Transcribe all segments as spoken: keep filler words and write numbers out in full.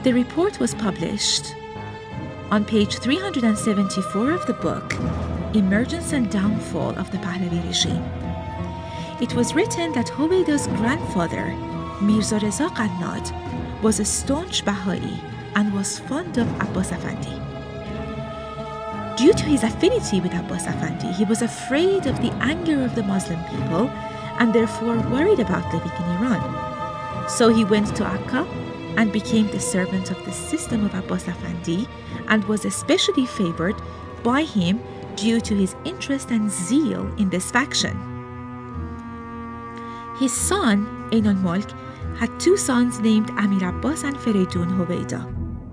The report was published on page three hundred seventy-four of the book, Emergence and Downfall of the Pahlavi Regime. It was written that Hoveyda's grandfather, Mirza Reza Qannad, was a staunch Baha'i and was fond of Abbas Afandi. Due to his affinity with Abbas Afandi, he was afraid of the anger of the Muslim people and therefore worried about living in Iran. So he went to Akka and became the servant of the system of Abbas Afandi and was especially favored by him due to his interest and zeal in this faction. His son, Ain al-Mulk, had two sons named Amir Abbas and Feridun Hoveyda.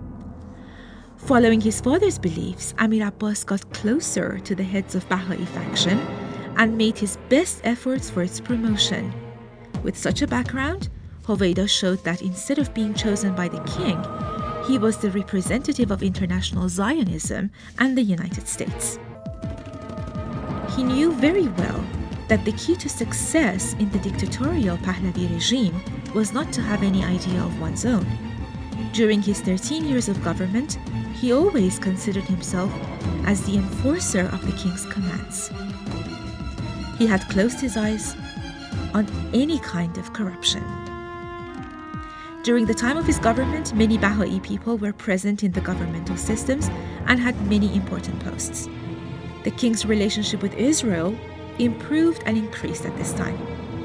Following his father's beliefs, Amir Abbas got closer to the heads of Baha'i faction and made his best efforts for its promotion. With such a background, Hoveyda showed that instead of being chosen by the king, he was the representative of international Zionism and the United States. He knew very well that the key to success in the dictatorial Pahlavi regime was not to have any idea of one's own. During his thirteen years of government, he always considered himself as the enforcer of the king's commands. He had closed his eyes on any kind of corruption. During the time of his government, many Baha'i people were present in the governmental systems and had many important posts. The king's relationship with Israel improved and increased at this time.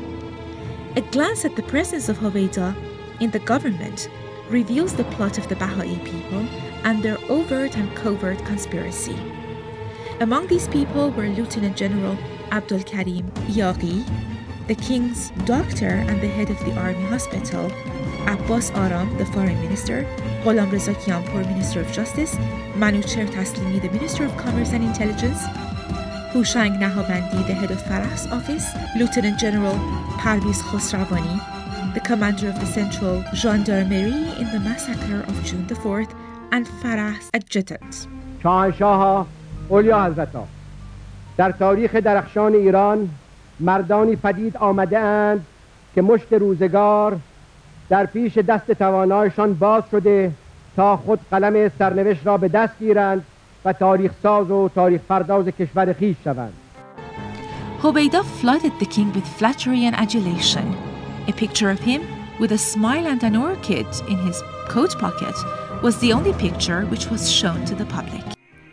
A glance at the presence of Hoveyda in the government reveals the plot of the Baha'i people and their overt and covert conspiracy. Among these people were Lieutenant General Abdul Karim Yaghi, the king's doctor and the head of the army hospital, Abbas Aram, the foreign minister, Gholam Reza Kianpour, Minister of Justice, Manucher Taslimi, the Minister of Commerce and Intelligence, Hushang Nahabandi, the head of Farah's office, Lieutenant General Parviz Khosravani, the commander of the Central Gendarmerie in the massacre of June the fourth, and Farah's adjutant. شاهنشاه اولیا حضرتا در تاریخ درخشان ایران مردانی پدید آمده اند که مشت روزگار در پیش دست توانایشان باز شده تا خود قلم سرنوشت را به دست گیرند و تاریخ ساز و تاریخ پرداز کشور خویش شوند. Hoveyda flooded the king with flattery and adulation. A picture of him with a smile and an orchid in his coat pocket was the only picture which was shown to the public.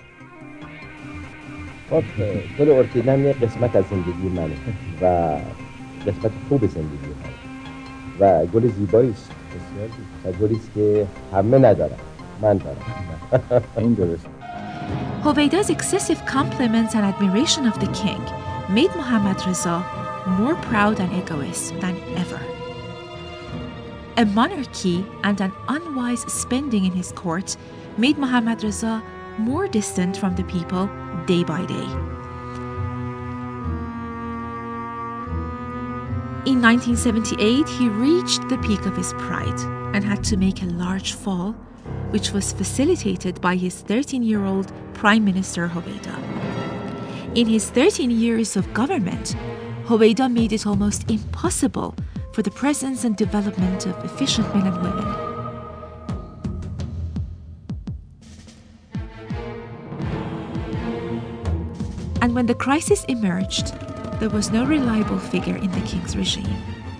خب گل ارکید هم یه قسمت از زندگی منه و قسمت خوب زندگی منه و گل زیبایی است و گلی است که همه ندارن، من دارم. این درست. Hoveyda's excessive compliments and admiration of the king made Mohammad Reza more proud and egoist than ever. A monarchy and an unwise spending in his court made Mohammad Reza more distant from the people day by day. In nineteen seventy-eight, he reached the peak of his pride and had to make a large fall, which was facilitated by his thirteen-year-old Prime Minister Hoveyda. In his thirteen years of government, Hoveyda made it almost impossible for the presence and development of efficient men and women. And when the crisis emerged, there was no reliable figure in the king's regime.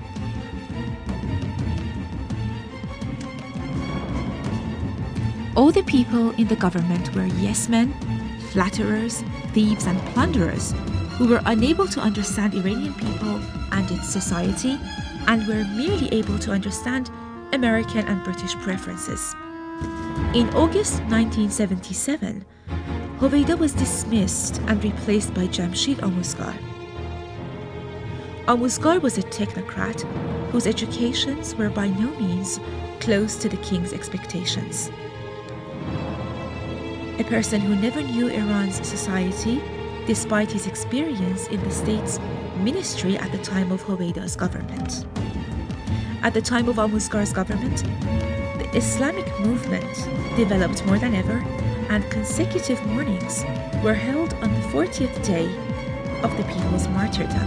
All the people in the government were yes-men, flatterers, thieves, and plunderers who were unable to understand Iranian people and its society and were merely able to understand American and British preferences. In August nineteen seventy-seven, Hoveyda was dismissed and replaced by Jamshid Amuzgar. Amuzgar was a technocrat whose educations were by no means close to the king's expectations. A person who never knew Iran's society, despite his experience in the state's ministry at the time of Hoveyda's government. At the time of Amuzgar's government, the Islamic movement developed more than ever, and consecutive mournings were held on the fortieth day of the people's martyrdom.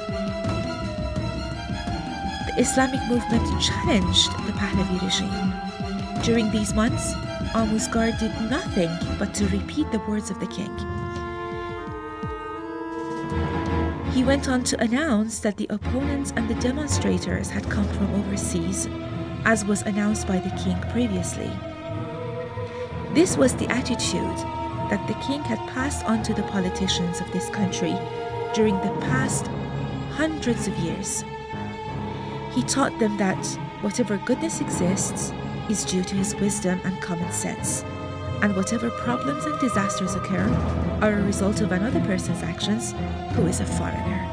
The Islamic movement challenged the Pahlavi regime. During these months, Amuzgar did nothing but to repeat the words of the king. He went on to announce that the opponents and the demonstrators had come from overseas, as was announced by the king previously. This was the attitude that the king had passed on to the politicians of this country during the past hundreds of years. He taught them that whatever goodness exists is due to his wisdom and common sense, and whatever problems and disasters occur are a result of another person's actions who is a foreigner.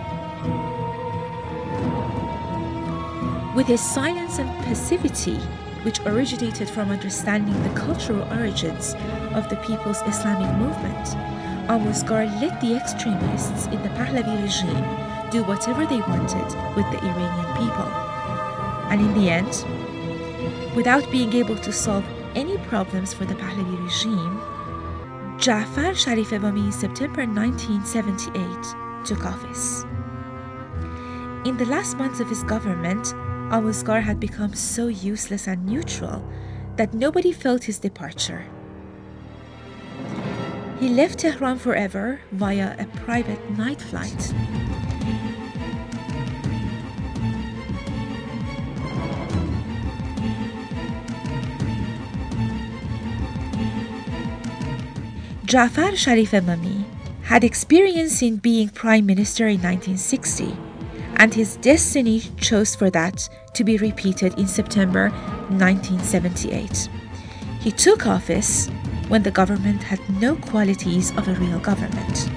With his silence and passivity, which originated from understanding the cultural origins of the people's Islamic movement, Amuzgar let the extremists in the Pahlavi regime do whatever they wanted with the Iranian people. And in the end, without being able to solve any problems for the Pahlavi regime, Ja'far Sharif Emami in September nineteen seventy-eight took office. In the last months of his government, Amuzgar had become so useless and neutral that nobody felt his departure. He left Tehran forever via a private night flight. Ja'far Sharif Emami had experience in being prime minister in nineteen sixty, and his destiny chose for that to be repeated in September nineteen seventy-eight. He took office when the government had no qualities of a real government.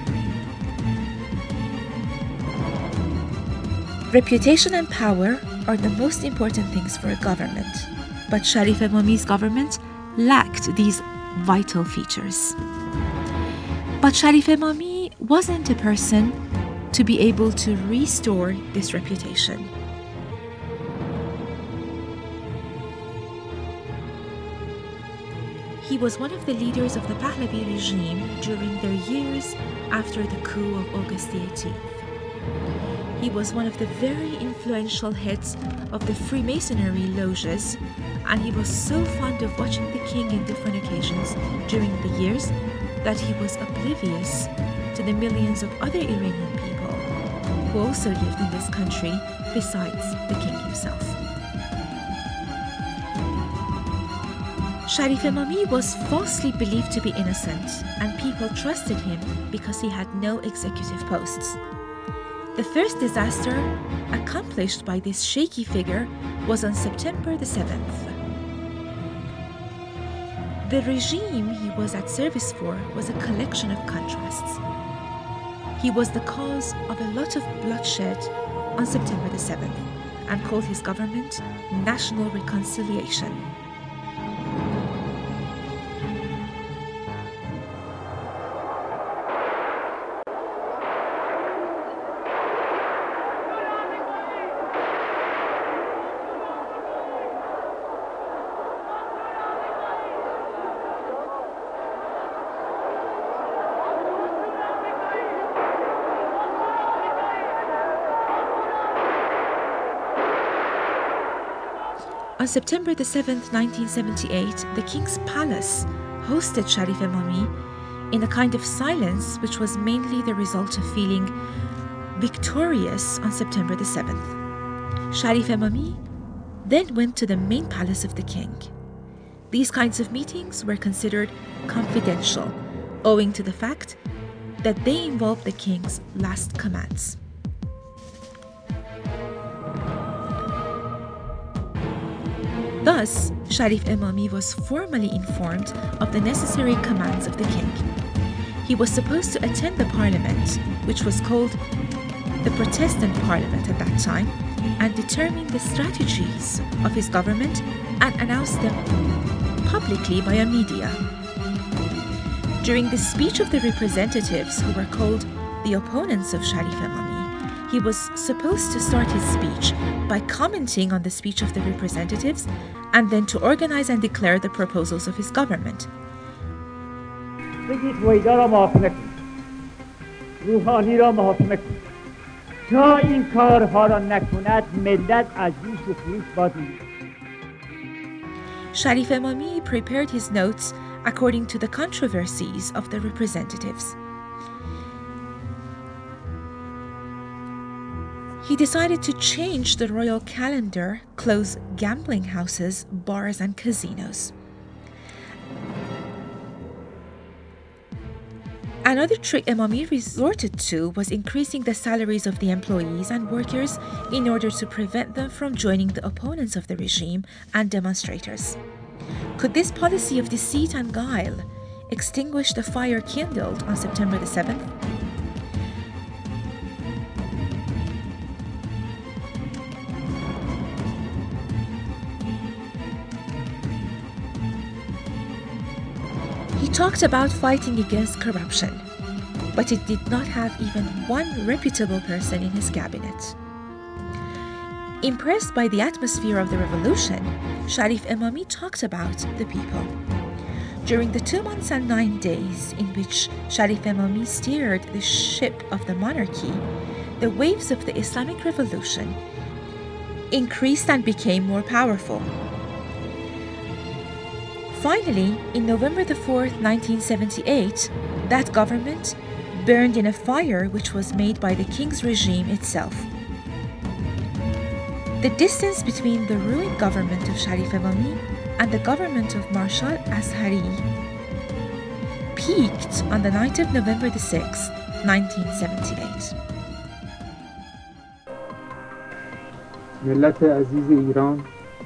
Reputation and power are the most important things for a government, but Sharif Emami's government lacked these vital features. But Sharif Emami wasn't a person to be able to restore this reputation. He was one of the leaders of the Pahlavi regime during their years after the coup of August the eighteenth. He was one of the very influential heads of the Freemasonry loges, and he was so fond of watching the king in different occasions during the years that he was oblivious to the millions of other Iranian people who also lived in this country besides the king himself. Sharif Emami was falsely believed to be innocent, and people trusted him because he had no executive posts. The first disaster accomplished by this shaky figure was on September the seventh. The regime he was at service for was a collection of contrasts. He was the cause of a lot of bloodshed on September the seventh and called his government National Reconciliation. On September the seventh, nineteen seventy-eight, the King's Palace hosted Sharif Emami in a kind of silence which was mainly the result of feeling victorious on September the seventh. Sharif Emami then went to the main palace of the king. These kinds of meetings were considered confidential, owing to the fact that they involved the king's last commands. Thus, Sharif Emami was formally informed of the necessary commands of the king. He was supposed to attend the parliament, which was called the Protestant Parliament at that time, and determine the strategies of his government and announce them publicly via media. During the speech of the representatives, who were called the opponents of Sharif Emami, he was supposed to start his speech by commenting on the speech of the representatives and then to organize and declare the proposals of his government. بگید ویدا را محاکمه کن، روحانی را محاکمه کن. تا این کارها را نکند ملت از جوش و خروش باز می‌گیرد. Sharif Emami prepared his notes according to the controversies of the representatives. He decided to change the royal calendar, close gambling houses, bars, and casinos. Another trick Emami resorted to was increasing the salaries of the employees and workers in order to prevent them from joining the opponents of the regime and demonstrators. Could this policy of deceit and guile extinguish the fire kindled on September the seventh? He talked about fighting against corruption, but it did not have even one reputable person in his cabinet. Impressed by the atmosphere of the revolution, Sharif Emami talked about the people. During the two months and nine days in which Sharif Emami steered the ship of the monarchy, the waves of the Islamic Revolution increased and became more powerful. Finally, in November the fourth, nineteen seventy-eight, that government burned in a fire which was made by the king's regime itself. The distance between the ruined government of Sharif Emami and the government of Marshal Azhari peaked on the night of November the sixth, nineteen seventy-eight. ملت عزیز ایران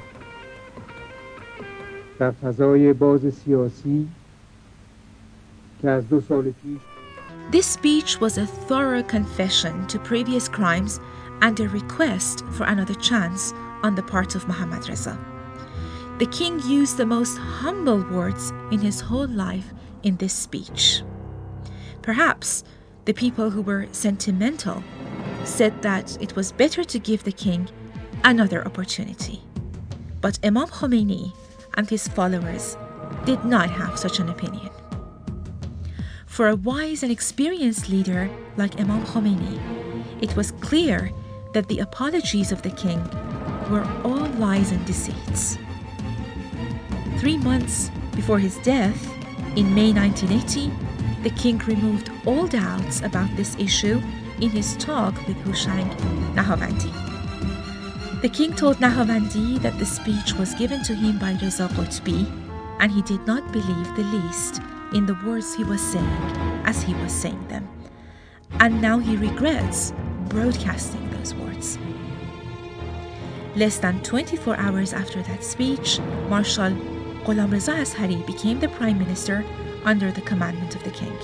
در فضای باز سیاسی که از دو سال پیش This speech was a thorough confession to previous crimes and a request for another chance on the part of Mohammad Reza. The king used the most humble words in his whole life in this speech. Perhaps the people who were sentimental said that it was better to give the king another opportunity. But Imam Khomeini and his followers did not have such an opinion. For a wise and experienced leader like Imam Khomeini, it was clear that the apologies of the king were all lies and deceits. Three months before his death, in May nineteen eighty, the king removed all doubts about this issue in his talk with Houshang Nahavandi. The king told Nahavandi that the speech was given to him by Reza Qutbi, and he did not believe the least in the words he was saying as he was saying them. And now he regrets broadcasting those words. Less than twenty-four hours after that speech, Marshal Gholamreza Azhari became the prime minister under the commandment of the king.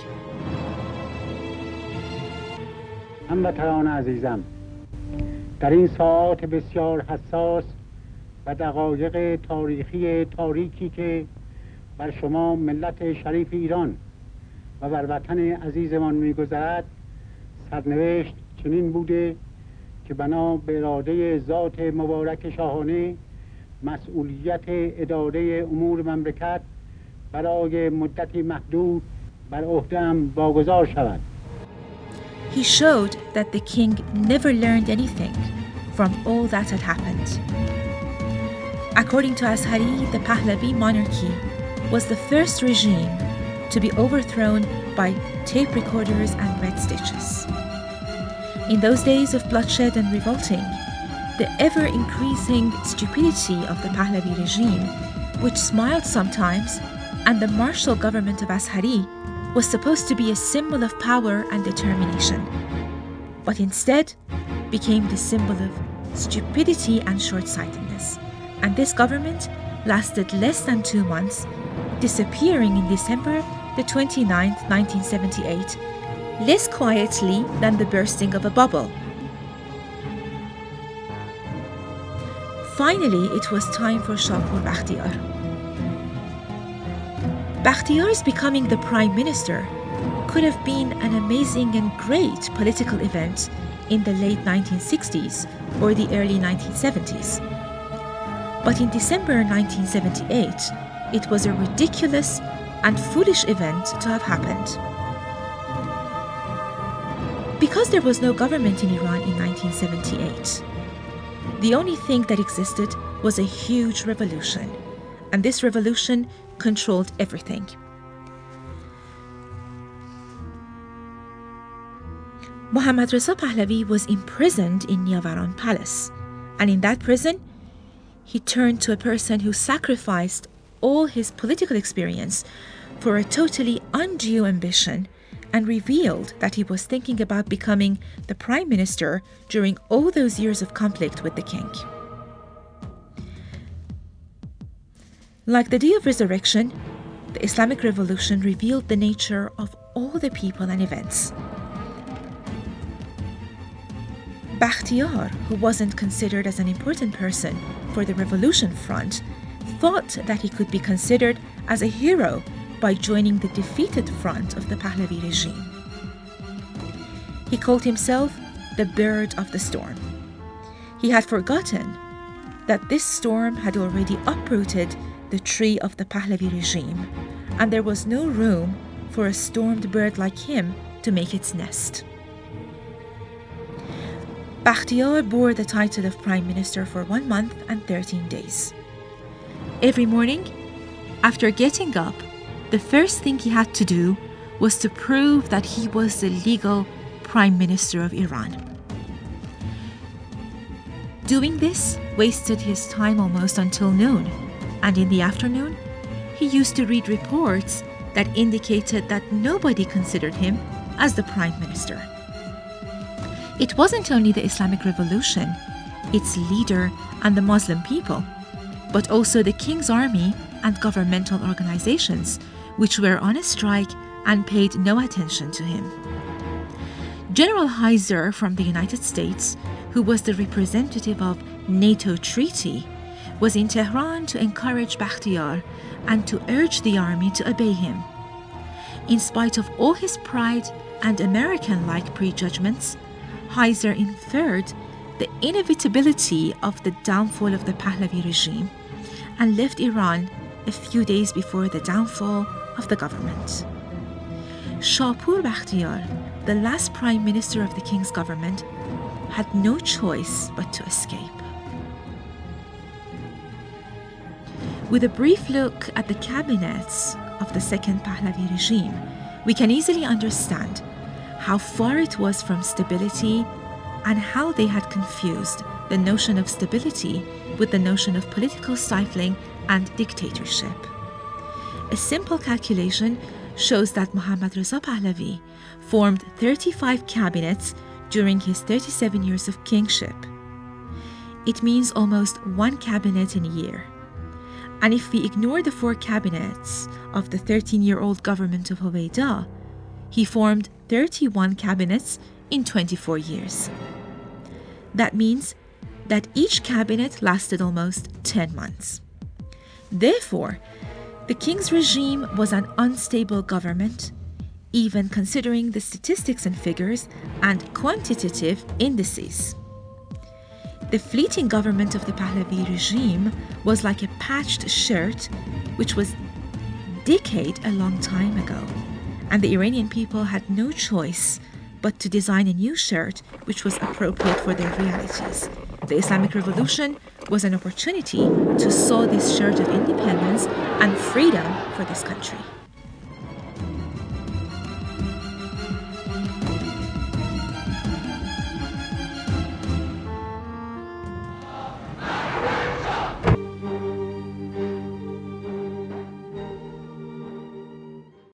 هموطنان عزیزم، در این ساعات بسیار حساس و دقایق تاریخی تاریکی که بر شما ملت شریف ایران و بر وطن عزیزمان می‌گذرد، سرنوشت چنین بوده که بنا به اراده ذات مبارک شاهانه مسئولیت اداره امور مملکت برای مدتی محدود بر عهده‌ام واگذار شود. He showed that the king never learned anything from all that had happened. According to Azhari, the Pahlavi monarchy was the first regime to be overthrown by tape recorders and red stitches. In those days of bloodshed and revolting, the ever-increasing stupidity of the Pahlavi regime, which smiled sometimes, and the martial government of Azhari was supposed to be a symbol of power and determination, but instead became the symbol of stupidity and short-sightedness. And this government lasted less than two months, disappearing in December the twenty-ninth, nineteen seventy-eight, less quietly than the bursting of a bubble. Finally, it was time for Shapur Bakhtiyar. Bakhtiyar's becoming the prime minister could have been an amazing and great political event in the late nineteen sixties or the early nineteen seventies. But in December nineteen seventy-eight, it was a ridiculous and foolish event to have happened. Because there was no government in Iran in nineteen seventy-eight, the only thing that existed was a huge revolution, and this revolution controlled everything. Muhammad Reza Pahlavi was imprisoned in Niavaran Palace, and in that prison, he turned to a person who sacrificed all his political experience for a totally undue ambition and revealed that he was thinking about becoming the prime minister during all those years of conflict with the king. Like the Day of Resurrection, the Islamic Revolution revealed the nature of all the people and events. Bakhtiyar, who wasn't considered as an important person for the revolution front, thought that he could be considered as a hero by joining the defeated front of the Pahlavi regime. He called himself the Bird of the Storm. He had forgotten that this storm had already uprooted the tree of the Pahlavi regime, and there was no room for a stormed bird like him to make its nest. Bakhtiyar bore the title of Prime Minister for one month and thirteen days. Every morning, after getting up, the first thing he had to do was to prove that he was the legal Prime Minister of Iran. Doing this wasted his time almost until noon, and in the afternoon, he used to read reports that indicated that nobody considered him as the Prime Minister. It wasn't only the Islamic Revolution, its leader, and the Muslim people, but also the king's army and governmental organizations, which were on a strike and paid no attention to him. General Heiser from the United States, who was the representative of NATO treaty, was in Tehran to encourage Bakhtiyar and to urge the army to obey him. In spite of all his pride and American-like prejudgments, Heiser inferred the inevitability of the downfall of the Pahlavi regime and left Iran a few days before the downfall of the government. Shapur Bakhtiyar, the last prime minister of the king's government, had no choice but to escape. With a brief look at the cabinets of the second Pahlavi regime, we can easily understand how far it was from stability and how they had confused the notion of stability with the notion of political stifling and dictatorship. A simple calculation shows that Muhammad Reza Pahlavi formed thirty-five cabinets during his thirty-seven years of kingship. It means almost one cabinet in a year. And if we ignore the four cabinets of the thirteen-year-old government of Hoveyda, he formed thirty-one cabinets in twenty-four years. That means that each cabinet lasted almost ten months. Therefore, the king's regime was an unstable government, even considering the statistics and figures and quantitative indices. The fleeting government of the Pahlavi regime was like a patched shirt which was decayed a long time ago, and the Iranian people had no choice but to design a new shirt which was appropriate for their realities. The Islamic Revolution was an opportunity to sew this shirt of independence and freedom for this country.